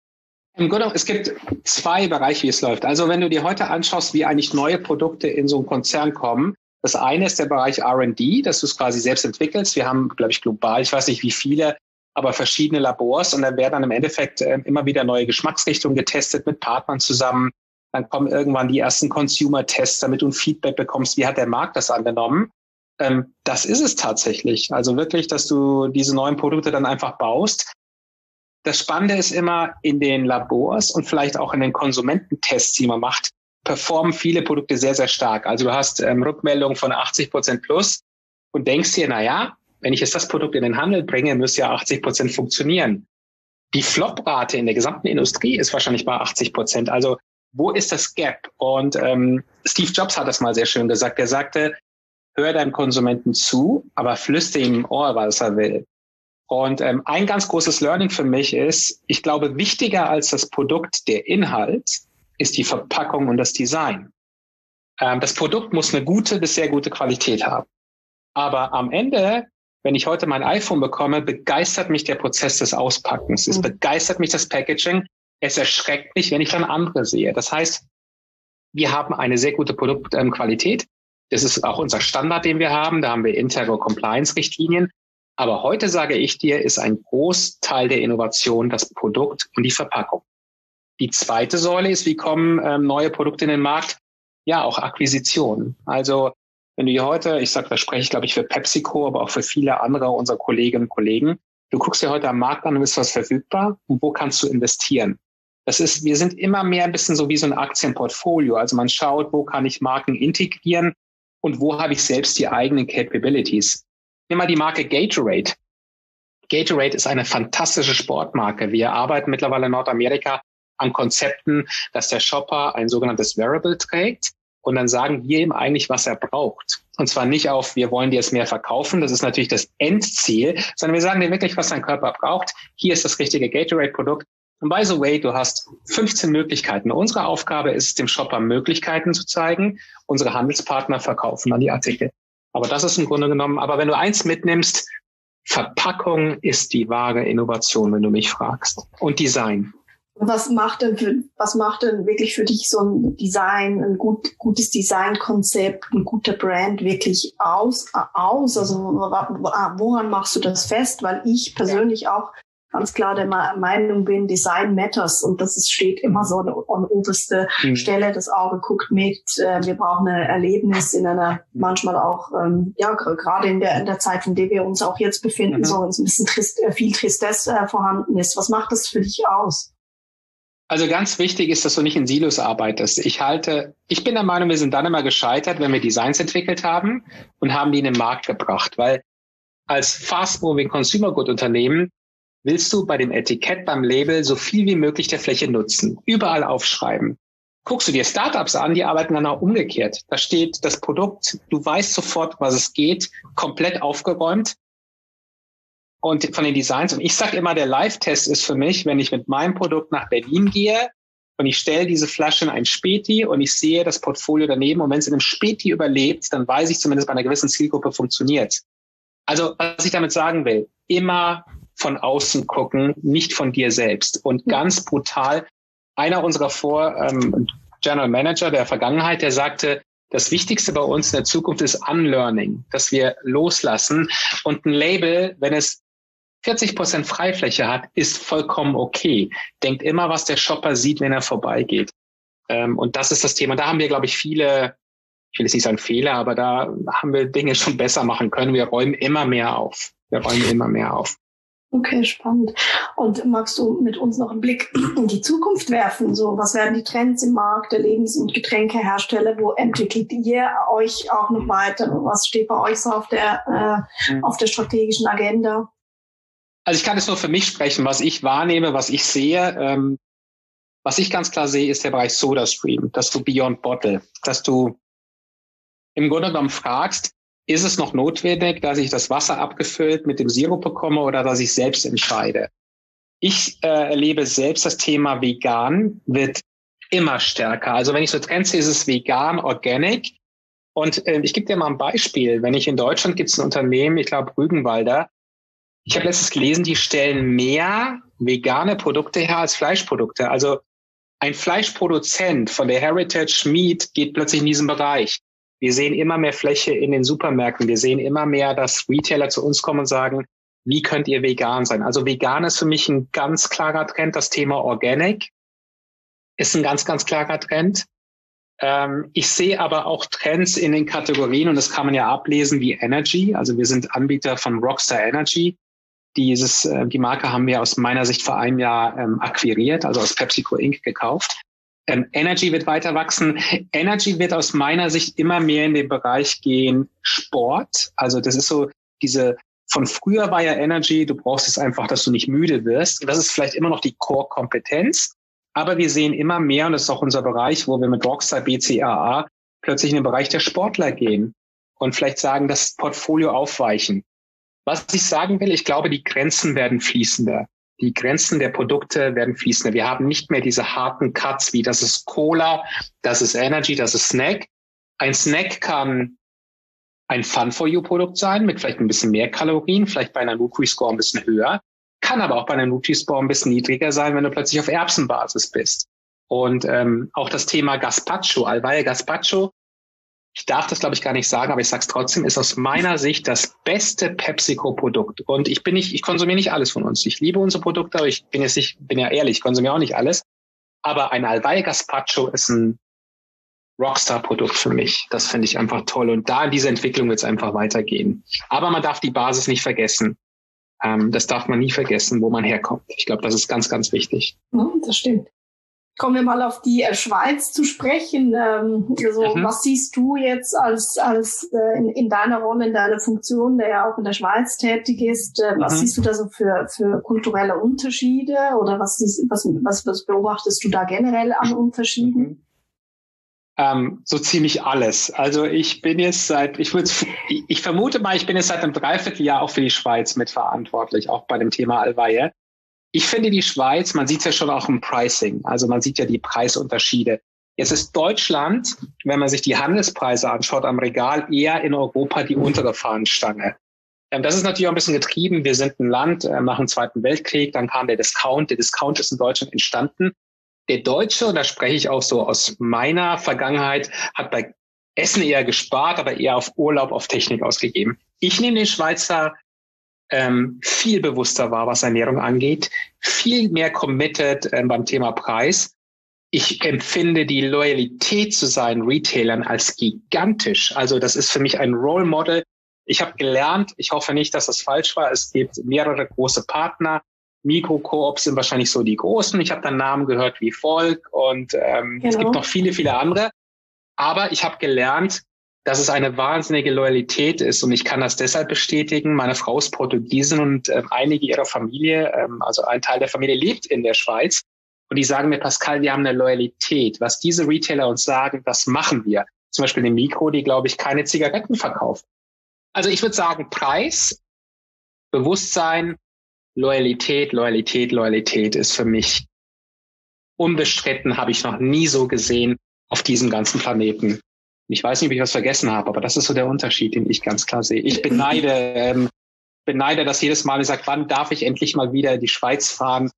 Im Grunde, es gibt zwei Bereiche, wie es läuft. Also wenn du dir heute anschaust, wie eigentlich neue Produkte in so einen Konzern kommen, das eine ist der Bereich R and D, dass du es quasi selbst entwickelst. Wir haben, glaube ich, global, ich weiß nicht wie viele, aber verschiedene Labors und dann werden dann im Endeffekt äh, immer wieder neue Geschmacksrichtungen getestet mit Partnern zusammen. Dann kommen irgendwann die ersten Consumer-Tests, damit du ein Feedback bekommst, wie hat der Markt das angenommen. Ähm, das ist es tatsächlich. Also wirklich, dass du diese neuen Produkte dann einfach baust. Das Spannende ist immer, in den Labors und vielleicht auch in den Konsumententests, die man macht, performen viele Produkte sehr, sehr stark. Also du hast ähm, Rückmeldungen von achtzig Prozent plus und denkst dir, na ja, wenn ich jetzt das Produkt in den Handel bringe, müsste ja achtzig Prozent funktionieren. Die Flop-Rate in der gesamten Industrie ist wahrscheinlich bei achtzig Prozent. Also wo ist das Gap? Und ähm, Steve Jobs hat das mal sehr schön gesagt. Er sagte, hör deinem Konsumenten zu, aber flüster ihm im Ohr, was er will. Und ähm, ein ganz großes Learning für mich ist, ich glaube, wichtiger als das Produkt, der Inhalt, ist die Verpackung und das Design. Ähm, das Produkt muss eine gute bis sehr gute Qualität haben. Aber am Ende, wenn ich heute mein iPhone bekomme, begeistert mich der Prozess des Auspackens. Es mhm. begeistert mich das Packaging. Es erschreckt mich, wenn ich dann andere sehe. Das heißt, wir haben eine sehr gute Produktqualität. Das ist auch unser Standard, den wir haben. Da haben wir Intergo Compliance-Richtlinien. Aber heute, sage ich dir, ist ein Großteil der Innovation das Produkt und die Verpackung. Die zweite Säule ist, wie kommen ähm, neue Produkte in den Markt? Ja, auch Akquisitionen. Also wenn du hier heute, ich sage, da spreche ich, glaube ich, für PepsiCo, aber auch für viele andere unserer Kolleginnen und Kollegen, du guckst dir heute am Markt an und ist was verfügbar und wo kannst du investieren? Das ist, wir sind immer mehr ein bisschen so wie so ein Aktienportfolio. Also man schaut, wo kann ich Marken integrieren und wo habe ich selbst die eigenen Capabilities. Nimm mal die Marke Gatorade. Gatorade ist eine fantastische Sportmarke. Wir arbeiten mittlerweile in Nordamerika an Konzepten, dass der Shopper ein sogenanntes Wearable trägt und dann sagen wir ihm eigentlich, was er braucht. Und zwar nicht auf, wir wollen dir jetzt mehr verkaufen, das ist natürlich das Endziel, sondern wir sagen dir wirklich, was dein Körper braucht. Hier ist das richtige Gatorade-Produkt. Und by the way, du hast fünfzehn Möglichkeiten. Unsere Aufgabe ist es, dem Shopper Möglichkeiten zu zeigen. Unsere Handelspartner verkaufen dann die Artikel. Aber das ist im Grunde genommen, aber wenn du eins mitnimmst, Verpackung ist die wahre Innovation, wenn du mich fragst. Und Design. Was macht denn für, was macht denn wirklich für dich so ein Design, ein gut, gutes Designkonzept, ein guter Brand wirklich aus, aus? Also woran machst du das fest? Weil ich persönlich ja. auch ganz klar der Meinung bin, Design matters. Und das ist, steht immer so an, an oberster mhm. Stelle. Das Auge guckt mit. Äh, wir brauchen ein Erlebnis in einer, manchmal auch, ähm, ja, gerade in der, in der Zeit, in der wir uns auch jetzt befinden, mhm. so ein bisschen trist, äh, viel Tristesse äh, vorhanden ist. Was macht das für dich aus? Also ganz wichtig ist, dass du nicht in Silos arbeitest. Ich halte, ich bin der Meinung, wir sind dann immer gescheitert, wenn wir Designs entwickelt haben und haben die in den Markt gebracht. Weil als Fast-Moving Consumer Good Unternehmen willst du bei dem Etikett, beim Label so viel wie möglich der Fläche nutzen. Überall aufschreiben. Guckst du dir Startups an, die arbeiten dann auch umgekehrt. Da steht das Produkt, du weißt sofort, was es geht, komplett aufgeräumt. Und von den Designs. Und ich sage immer, der Live-Test ist für mich, wenn ich mit meinem Produkt nach Berlin gehe und ich stelle diese Flasche in ein Späti und ich sehe das Portfolio daneben. Und wenn es in einem Späti überlebt, dann weiß ich zumindest, bei einer gewissen Zielgruppe funktioniert. Also was ich damit sagen will, immer von außen gucken, nicht von dir selbst. Und ganz brutal, einer unserer Vor ähm, General Manager der Vergangenheit, der sagte, das Wichtigste bei uns in der Zukunft ist Unlearning, dass wir loslassen. Und ein Label, wenn es vierzig Prozent Freifläche hat, ist vollkommen okay. Denkt immer, was der Shopper sieht, wenn er vorbeigeht. Ähm, und das ist das Thema. Da haben wir, glaube ich, viele, ich will jetzt nicht sagen Fehler, aber da haben wir Dinge schon besser machen können. Wir räumen immer mehr auf. Wir räumen immer mehr auf. Okay, spannend. Und magst du mit uns noch einen Blick in die Zukunft werfen? So, was werden die Trends im Markt der Lebens- und Getränkehersteller? Wo entwickelt ihr euch auch noch weiter? Was steht bei euch so auf der, äh, auf der strategischen Agenda? Also ich kann es nur für mich sprechen, was ich wahrnehme, was ich sehe. Ähm, was ich ganz klar sehe, ist der Bereich SodaStream, dass du Beyond Bottle, dass du im Grunde genommen fragst, ist es noch notwendig, dass ich das Wasser abgefüllt mit dem Sirup bekomme oder dass ich selbst entscheide? Ich äh, erlebe selbst, das Thema vegan wird immer stärker. Also wenn ich so Trends sehe, ist es vegan, organic. Und äh, ich gebe dir mal ein Beispiel. Wenn ich in Deutschland gibt es ein Unternehmen, ich glaube Rügenwalder, ich habe letztens gelesen, die stellen mehr vegane Produkte her als Fleischprodukte. Also ein Fleischproduzent von der Heritage Meat geht plötzlich in diesen Bereich. Wir sehen immer mehr Fläche in den Supermärkten. Wir sehen immer mehr, dass Retailer zu uns kommen und sagen, wie könnt ihr vegan sein? Also vegan ist für mich ein ganz klarer Trend. Das Thema Organic ist ein ganz, ganz klarer Trend. Ähm, ich sehe aber auch Trends in den Kategorien und das kann man ja ablesen wie Energy. Also wir sind Anbieter von Rockstar Energy. Dieses, äh, die Marke haben wir aus meiner Sicht vor einem Jahr ähm, akquiriert, also aus PepsiCo Incorporated gekauft. Ähm, Energy wird weiter wachsen. Energy wird aus meiner Sicht immer mehr in den Bereich gehen Sport. Also das ist so diese, von früher war ja Energy, du brauchst es einfach, dass du nicht müde wirst. Und das ist vielleicht immer noch die Core-Kompetenz. Aber wir sehen immer mehr, und das ist auch unser Bereich, wo wir mit Rockstar B C A A plötzlich in den Bereich der Sportler gehen und vielleicht sagen, das Portfolio aufweichen. Was ich sagen will, ich glaube, die Grenzen werden fließender. Die Grenzen der Produkte werden fließender. Wir haben nicht mehr diese harten Cuts, wie das ist Cola, das ist Energy, das ist Snack. Ein Snack kann ein Fun-for-You-Produkt sein, mit vielleicht ein bisschen mehr Kalorien, vielleicht bei einer Nutri-Score ein bisschen höher. Kann aber auch bei einer Nutri-Score ein bisschen niedriger sein, wenn du plötzlich auf Erbsenbasis bist. Und ähm, auch das Thema Gazpacho, Alvalle Gazpacho, ich darf das, glaube ich, gar nicht sagen, aber ich sage es trotzdem, ist aus meiner Sicht das beste PepsiCo-Produkt. Und ich bin nicht, ich konsumiere nicht alles von uns. Ich liebe unsere Produkte, aber ich bin jetzt nicht, bin ja ehrlich, ich konsumiere auch nicht alles. Aber ein Alvalle Gazpacho ist ein Rockstar-Produkt für mich. Das finde ich einfach toll. Und da in dieser Entwicklung wird es einfach weitergehen. Aber man darf die Basis nicht vergessen. Ähm, das darf man nie vergessen, wo man herkommt. Ich glaube, das ist ganz, ganz wichtig. Ja, das stimmt. Kommen wir mal auf die äh, Schweiz zu sprechen. Ähm, also, mhm. Was siehst du jetzt als, als äh, in, in deiner Rolle, in deiner Funktion, der ja auch in der Schweiz tätig ist? Äh, was mhm. siehst du da so für, für kulturelle Unterschiede? Oder was, siehst, was, was, was beobachtest du da generell an Unterschieden? Mhm. Ähm, so ziemlich alles. Also ich bin jetzt seit, ich würde, ich vermute mal, ich bin jetzt seit einem Dreivierteljahr auch für die Schweiz mitverantwortlich, auch bei dem Thema Alvalle. Ich finde die Schweiz, man sieht es ja schon auch im Pricing, also man sieht ja die Preisunterschiede. Jetzt ist Deutschland, wenn man sich die Handelspreise anschaut am Regal, eher in Europa die untere Fahnenstange. Ähm, das ist natürlich auch ein bisschen getrieben. Wir sind ein Land äh, nach dem Zweiten Weltkrieg, dann kam der Discount. Der Discount ist in Deutschland entstanden. Der Deutsche, und da spreche ich auch so aus meiner Vergangenheit, hat bei Essen eher gespart, aber eher auf Urlaub, auf Technik ausgegeben. Ich nehme den Schweizer ähm, viel bewusster war, was Ernährung angeht, viel mehr committed ähm, beim Thema Preis. Ich empfinde die Loyalität zu seinen Retailern als gigantisch. Also das ist für mich ein Role Model. Ich habe gelernt, ich hoffe nicht, dass das falsch war, es gibt mehrere große Partner. Mikro-Koops sind wahrscheinlich so die großen. Ich habe dann Namen gehört wie Volk und ähm, genau. Es gibt noch viele, viele andere. Aber ich habe gelernt, dass es eine wahnsinnige Loyalität ist und ich kann das deshalb bestätigen. Meine Frau ist Portugiesin und ähm, einige ihrer Familie, ähm, also ein Teil der Familie lebt in der Schweiz und die sagen mir, Pascal, wir haben eine Loyalität. Was diese Retailer uns sagen, das machen wir. Zum Beispiel eine Mikro, die, glaube ich, keine Zigaretten verkauft. Also ich würde sagen, Preis, Bewusstsein, Loyalität, Loyalität, Loyalität ist für mich unbestritten, habe ich noch nie so gesehen auf diesem ganzen Planeten. Ich weiß nicht, ob ich was vergessen habe, aber das ist so der Unterschied, den ich ganz klar sehe. Ich beneide, ähm, beneide das jedes Mal. Ich sage, wann darf ich endlich mal wieder in die Schweiz fahren,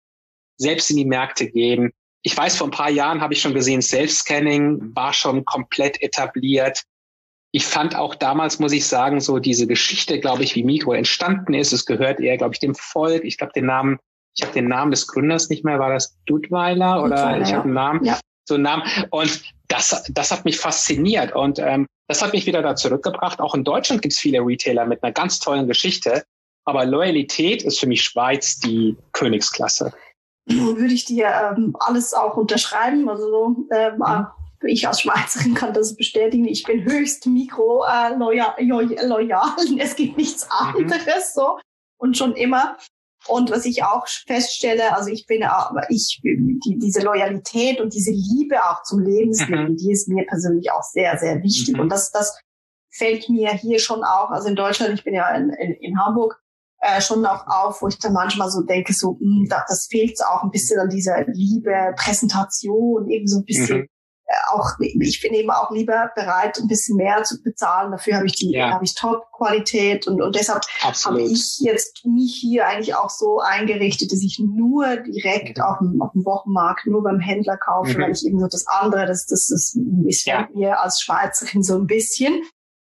selbst in die Märkte gehen. Ich weiß, vor ein paar Jahren habe ich schon gesehen, Self-Scanning war schon komplett etabliert. Ich fand auch damals, muss ich sagen, so diese Geschichte, glaube ich, wie Mikro entstanden ist. Es gehört eher, glaube ich, dem Volk. Ich glaube, den Namen, ich habe den Namen des Gründers nicht mehr. War das Duttweiler oder Duttweiler, ich habe einen Namen, ja. so einen Namen. Und das, das hat mich fasziniert und ähm, das hat mich wieder da zurückgebracht. Auch in Deutschland gibt es viele Retailer mit einer ganz tollen Geschichte. Aber Loyalität ist für mich Schweiz die Königsklasse. Würde ich dir ähm, alles auch unterschreiben. Also ähm, mhm. Ich als Schweizerin kann das bestätigen. Ich bin höchst mikro äh, loyal, loyal. Es gibt nichts anderes mhm. so und schon immer. Und was ich auch feststelle, also ich bin, ich die, diese Loyalität und diese Liebe auch zum Lebensmittel, mhm. die ist mir persönlich auch sehr, sehr wichtig. Mhm. Und das, das fällt mir hier schon auch, also in Deutschland, ich bin ja in, in, in Hamburg, äh, schon auch auf, wo ich dann manchmal so denke, so, mh, das, das fehlt auch ein bisschen an dieser Liebe, Präsentation, eben so ein bisschen. Mhm. Auch ich bin eben auch lieber bereit, ein bisschen mehr zu bezahlen. Dafür habe ich die, ja. habe ich Top-Qualität und und deshalb Absolut. habe ich jetzt mich hier eigentlich auch so eingerichtet, dass ich nur direkt mhm. auf dem, auf dem Wochenmarkt, nur beim Händler kaufe, mhm. weil ich eben so das andere, das das das ist ja. mir als Schweizerin so ein bisschen.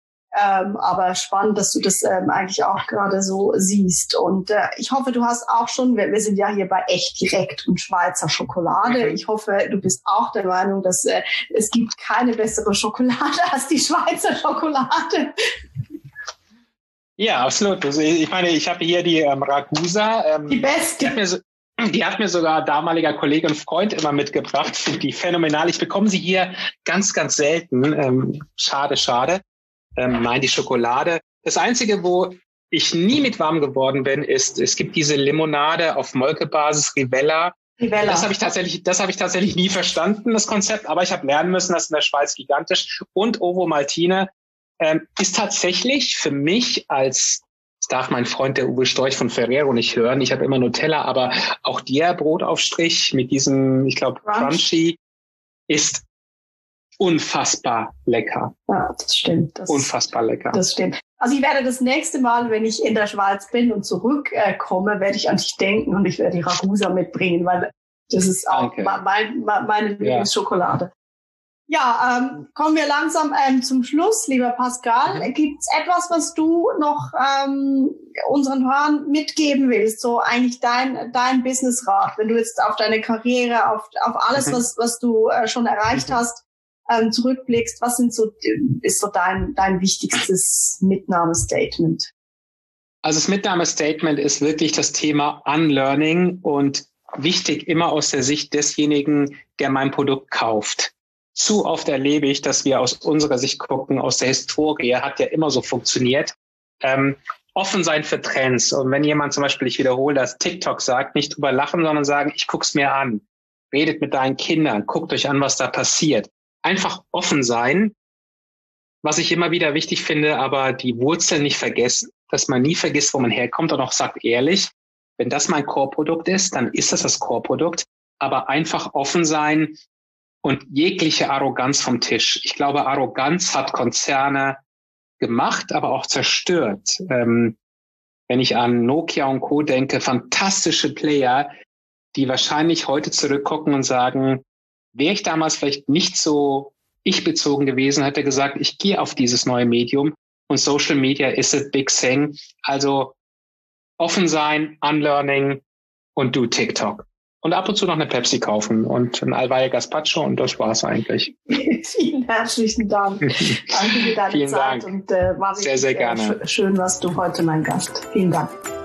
Ähm, aber spannend, dass du das ähm, eigentlich auch gerade so siehst. Und äh, ich hoffe, du hast auch schon, wir, wir sind ja hier bei Echt Direkt und Schweizer Schokolade. Ich hoffe, du bist auch der Meinung, dass äh, es gibt keine bessere Schokolade als die Schweizer Schokolade. Ja, absolut. Also ich meine, ich habe hier die ähm, Ragusa. Ähm, die beste. Die hat, mir so, die hat mir sogar damaliger Kollege und Freund immer mitgebracht. Finde die phänomenal. Ich bekomme sie hier ganz, ganz selten. Ähm, schade, schade. Ähm, nein, die Schokolade. Das Einzige, wo ich nie mit warm geworden bin, ist, es gibt diese Limonade auf Molkebasis, Rivella. Rivella. Das habe ich tatsächlich, das habe ich tatsächlich nie verstanden, das Konzept. Aber ich habe lernen müssen, das ist in der Schweiz gigantisch. Und Ovo Maltine ähm, ist tatsächlich für mich als, das darf mein Freund der Uwe Storch von Ferrero nicht hören. Ich habe immer Nutella, aber auch der Brotaufstrich mit diesem, ich glaube, Crunchy ist unfassbar lecker. Ja, das stimmt. Das, unfassbar lecker. Das stimmt. Also ich werde das nächste Mal, wenn ich in der Schweiz bin und zurückkomme, äh, werde ich an dich denken und ich werde die Ragusa mitbringen, weil das ist auch okay. mein, mein, meine Lieblingsschokolade. Ja, ja ähm, kommen wir langsam ähm, zum Schluss, lieber Pascal. Mhm. Gibt es etwas, was du noch ähm, unseren Hörern mitgeben willst? So eigentlich dein dein Businessrat, wenn du jetzt auf deine Karriere, auf auf alles, mhm. was was du äh, schon erreicht mhm. hast, Ähm, zurückblickst, was sind so, ist so dein, dein wichtigstes Mitnahmestatement? Also das Mitnahmestatement ist wirklich das Thema Unlearning und wichtig immer aus der Sicht desjenigen, der mein Produkt kauft. Zu oft erlebe ich, dass wir aus unserer Sicht gucken, aus der Historie, hat ja immer so funktioniert, ähm, offen sein für Trends. Und wenn jemand zum Beispiel, ich wiederhole das, TikTok sagt, nicht drüber lachen, sondern sagen, ich guck's mir an. Redet mit deinen Kindern, guckt euch an, was da passiert. Einfach offen sein, was ich immer wieder wichtig finde, aber die Wurzeln nicht vergessen, dass man nie vergisst, wo man herkommt und auch sagt ehrlich, wenn das mein Core-Produkt ist, dann ist das das Core-Produkt, aber einfach offen sein und jegliche Arroganz vom Tisch. Ich glaube, Arroganz hat Konzerne gemacht, aber auch zerstört. Ähm, wenn ich an Nokia und Co. denke, fantastische Player, die wahrscheinlich heute zurückgucken und sagen, wäre ich damals vielleicht nicht so ich-bezogen gewesen, hätte gesagt, ich gehe auf dieses neue Medium und Social Media is a big thing. Also offen sein, Unlearning und do TikTok. Und ab und zu noch eine Pepsi kaufen und ein Alvaye Gazpacho und das war's eigentlich. Vielen herzlichen Dank. Danke für deine Vielen Zeit Dank. und äh, war sehr, sehr gerne. Äh, schön, was du heute mein Gast. Vielen Dank.